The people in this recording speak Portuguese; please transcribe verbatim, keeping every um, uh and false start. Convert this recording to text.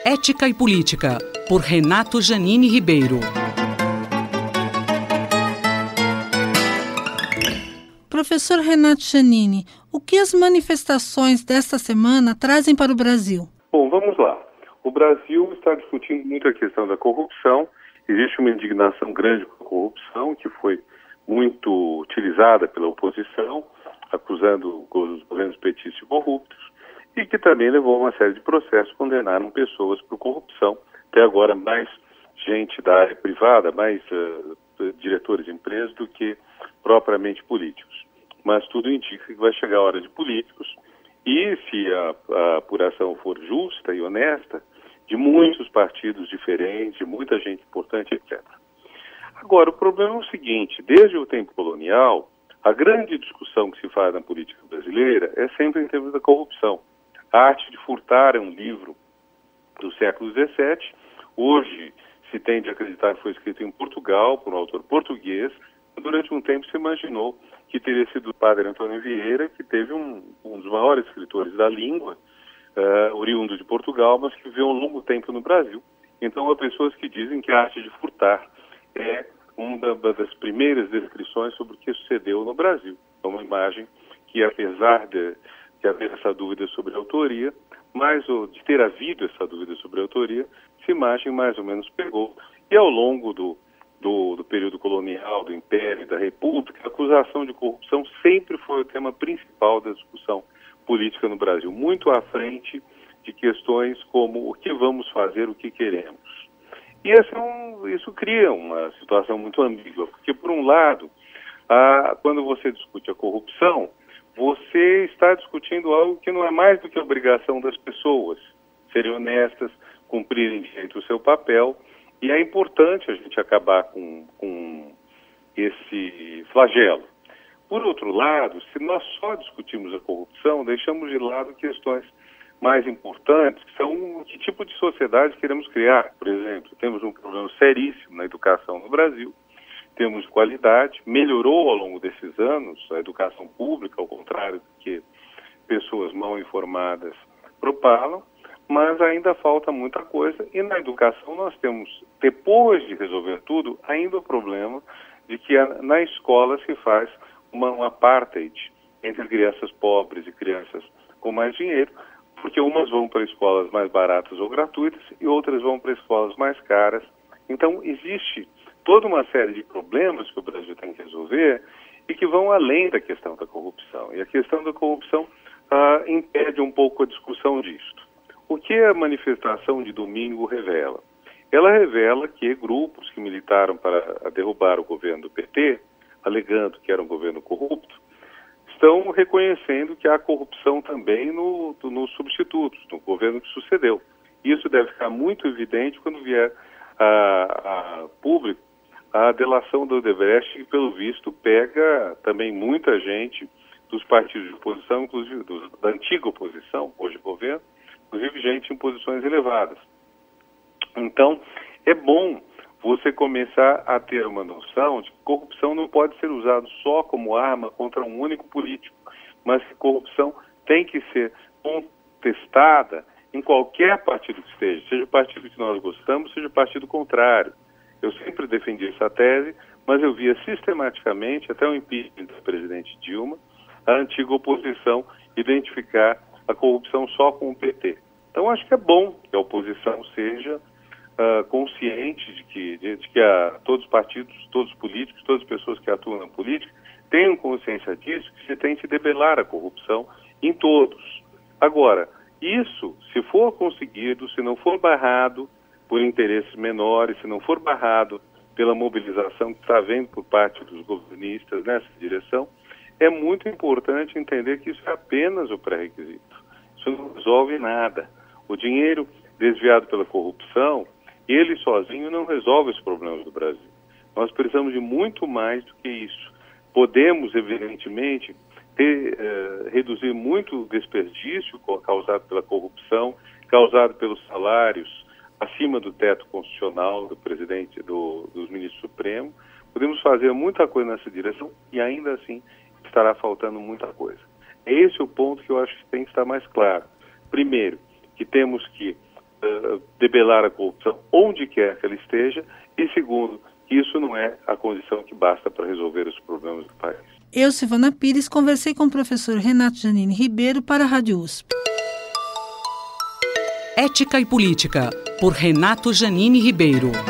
Ética e Política, por Renato Janine Ribeiro. Professor Renato Janine, o que as manifestações desta semana trazem para o Brasil? Bom, vamos lá. O Brasil está discutindo muito a questão da corrupção. Existe uma indignação grande com a corrupção, que foi muito utilizada pela oposição, acusando os governos petistas de corruptos, e que também levou a uma série de processos, condenaram pessoas por corrupção. Até agora, mais gente da área privada, mais uh, diretores de empresas do que propriamente políticos. Mas tudo indica que vai chegar a hora de políticos, e se a, a apuração for justa e honesta, de muitos partidos diferentes, de muita gente importante, etcétera. Agora, o problema é o seguinte: desde o tempo colonial, a grande discussão que se faz na política brasileira é sempre em termos da corrupção. A Arte de Furtar é um livro do século dezessete, hoje se tende a acreditar que foi escrito em Portugal, por um autor português. Durante um tempo se imaginou que teria sido o padre Antônio Vieira, que teve um, um dos maiores escritores da língua, uh, oriundo de Portugal, mas que viveu um longo tempo no Brasil. Então há pessoas que dizem que a arte de furtar é uma das primeiras descrições sobre o que sucedeu no Brasil. É uma imagem que, apesar de, de haver essa dúvida sobre a autoria, mas de ter havido essa dúvida sobre a autoria, essa imagem mais ou menos pegou. E ao longo do, do, do período colonial, do Império e da República, a acusação de corrupção sempre foi o tema principal da discussão política no Brasil, muito à frente de questões como o que vamos fazer, o que queremos. E esse é um, isso cria uma situação muito ambígua, porque, por um lado, a, quando você discute a corrupção, você está discutindo algo que não é mais do que a obrigação das pessoas serem honestas, cumprirem direito o seu papel, e é importante a gente acabar com, com esse flagelo. Por outro lado, se nós só discutimos a corrupção, deixamos de lado questões mais importantes, que são que tipo de sociedade queremos criar. Por exemplo, temos um problema seríssimo na educação no Brasil, temos qualidade, melhorou ao longo desses anos a educação pública, ao contrário do que pessoas mal informadas propalam, mas ainda falta muita coisa, e na educação nós temos, depois de resolver tudo, ainda o problema de que na escola se faz uma, um apartheid entre crianças pobres e crianças com mais dinheiro, porque umas vão para escolas mais baratas ou gratuitas e outras vão para escolas mais caras. Então, existe toda uma série de problemas que o Brasil tem que resolver e que vão além da questão da corrupção. E a questão da corrupção ah, impede um pouco a discussão disto. O que a manifestação de domingo revela? Ela revela que grupos que militaram para derrubar o governo do P T, alegando que era um governo corrupto, estão reconhecendo que há corrupção também no, nos substitutos, no governo que sucedeu. Isso deve ficar muito evidente quando vier a, a público a delação do Odebrecht, que pelo visto pega também muita gente dos partidos de oposição, inclusive dos, da antiga oposição, hoje governo, inclusive gente em posições elevadas. Então, é bom você começar a ter uma noção de que corrupção não pode ser usada só como arma contra um único político, mas que corrupção tem que ser contestada em qualquer partido que esteja, seja o partido que nós gostamos, seja o partido contrário. Eu sempre defendi essa tese, mas eu via sistematicamente, até o impeachment do presidente Dilma, a antiga oposição identificar a corrupção só com o P T. Então, acho que é bom que a oposição seja Uh, consciente de que, de, de que a, todos os partidos, todos os políticos, todas as pessoas que atuam na política tenham consciência disso, que se tente debelar a corrupção em todos. Agora, isso, se for conseguido, se não for barrado por interesses menores, se não for barrado pela mobilização que está havendo por parte dos governistas nessa direção, é muito importante entender que isso é apenas o pré-requisito. Isso não resolve nada. O dinheiro desviado pela corrupção, ele sozinho não resolve os problemas do Brasil. Nós precisamos de muito mais do que isso. Podemos, evidentemente, ter, eh, reduzir muito o desperdício causado pela corrupção, causado pelos salários acima do teto constitucional do presidente, do, dos ministros supremos. Podemos fazer muita coisa nessa direção e ainda assim estará faltando muita coisa. Esse é o ponto que eu acho que tem que estar mais claro. Primeiro, que temos que uh, debelar a corrupção onde quer que ela esteja, e segundo, que isso não é a condição que basta para resolver os problemas do país. Eu, Silvana Pires, conversei com o professor Renato Janini Ribeiro para a Rádio U S P. Ética e Política, por Renato Janini Ribeiro.